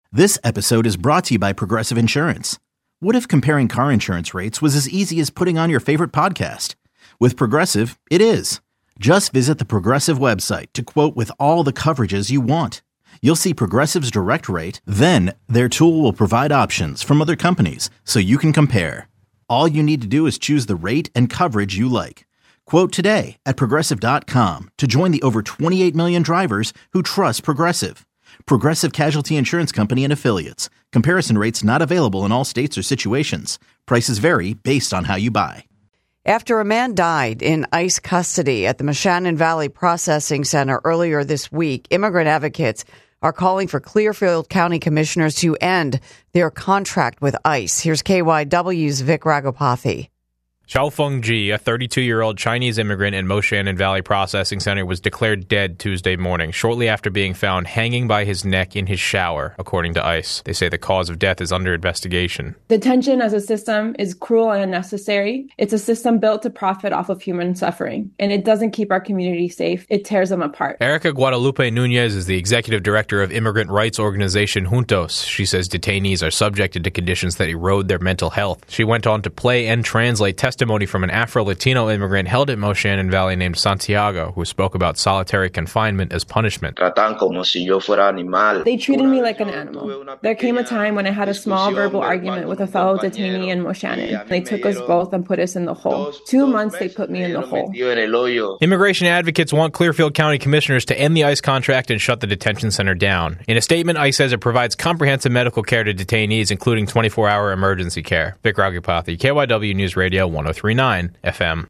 This episode is brought to you by Progressive Insurance. What if comparing car insurance rates was as easy as putting on your favorite podcast? With Progressive, it is. Just visit the Progressive website to quote with all the coverages you want. You'll see Progressive's direct rate, then their tool will provide options from other companies so you can compare. All you need to do is choose the rate and coverage you like. Quote today at Progressive.com to join the over 28 million drivers who trust Progressive. Progressive Casualty Insurance Company and Affiliates. Comparison rates not available in all states or situations. Prices vary based on how you buy. After a man died in ICE custody at the Moshannon Valley Processing Center earlier this week, immigrant advocates are calling for Clearfield County commissioners to end their contract with ICE. Here's KYW's Vic Ragopathy. Xiaofeng Ji, a 32-year-old Chinese immigrant in Moshannon Valley Processing Center, was declared dead Tuesday morning, shortly after being found hanging by his neck in his shower, according to ICE. They say the cause of death is under investigation. Detention as a system is cruel and unnecessary. It's a system built to profit off of human suffering, and it doesn't keep our community safe. It tears them apart. Erica Guadalupe Nunez is the executive director of immigrant rights organization Juntos. She says detainees are subjected to conditions that erode their mental health. She went on to play and translate testimony from an Afro-Latino immigrant held at Moshannon Valley named Santiago, who spoke about solitary confinement as punishment. They treated me like an animal. There came a time when I had a small verbal argument with a fellow detainee in Moshannon. They took us both and put us in the hole. 2 months they put me in the hole. Immigration advocates want Clearfield County commissioners to end the ICE contract and shut the detention center down. In a statement, ICE says it provides comprehensive medical care to detainees, including 24-hour emergency care. Vic Ragopathy, KYW News Radio 103.9 FM.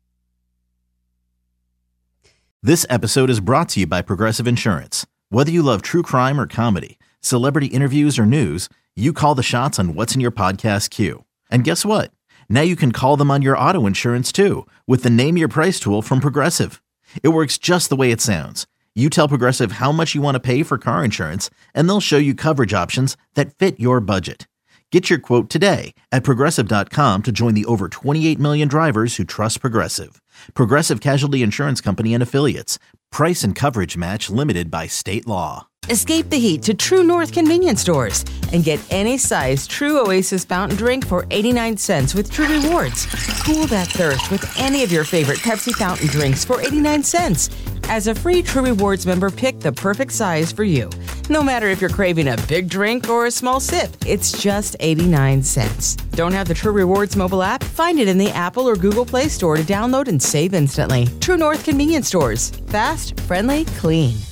This episode is brought to you by Progressive Insurance. Whether you love true crime or comedy, celebrity interviews or news, you call the shots on what's in your podcast queue. And guess what? Now you can call them on your auto insurance too with the Name Your Price tool from Progressive. It works just the way it sounds. You tell Progressive how much you want to pay for car insurance, and they'll show you coverage options that fit your budget. Get your quote today at Progressive.com to join the over 28 million drivers who trust Progressive. Progressive Casualty Insurance Company and Affiliates. Price and coverage match limited by state law. Escape the heat to True North convenience stores and get any size True Oasis fountain drink for 89 cents with True Rewards. Cool that thirst with any of your favorite Pepsi fountain drinks for 89 cents. As a free True Rewards member, pick the perfect size for you. No matter if you're craving a big drink or a small sip, it's just 89 cents. Don't have the True Rewards mobile app? Find it in the Apple or Google Play Store to download and save instantly. True North convenience stores. Fast, friendly, clean.